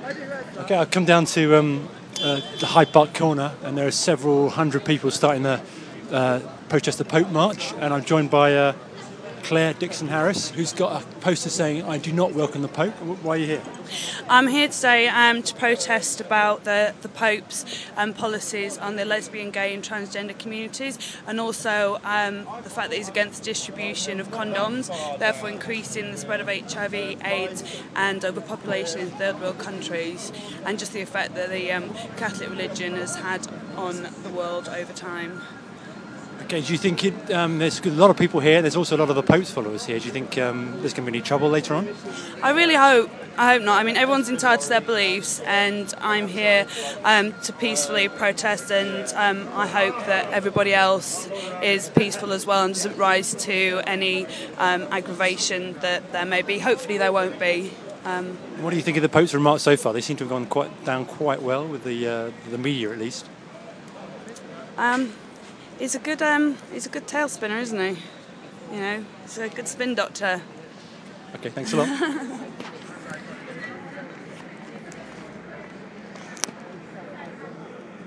Okay, I've come down to the Hyde Park corner, and there are several hundred people starting the protest the Pope March, and I'm joined by Claire Dixon Harris, who's got a poster saying, "I do not welcome the Pope." Why are you here? I'm here today to protest about the Pope's policies on the lesbian, gay and transgender communities, and also the fact that he's against the distribution of condoms, therefore increasing the spread of HIV, AIDS and overpopulation in third world countries, and just the effect that the Catholic religion has had on the world over time. Okay, do you think there's a lot of people here, there's also a lot of the Pope's followers here, do you think there's going to be any trouble later on? I really hope not. I mean, everyone's entitled to their beliefs, and I'm here to peacefully protest, and I hope that everybody else is peaceful as well and doesn't rise to any aggravation that there may be. Hopefully there won't be. What do you think of the Pope's remarks so far? They seem to have gone down quite well with the media, at least. He's a good tail spinner, isn't he? You know, he's a good spin doctor. Okay, thanks a lot.